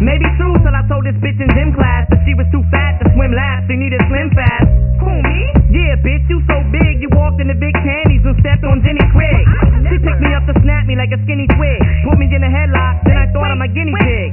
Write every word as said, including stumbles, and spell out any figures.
Maybe true till I told this bitch in gym class that she was too fat to swim laps, she needed slim fast. Who, me? Yeah, bitch, you so big, you walked in the big panties and stepped on Jenny Craig. She picked me up to snap me like a skinny twig, put me in a headlock, then I thought I'm a guinea pig.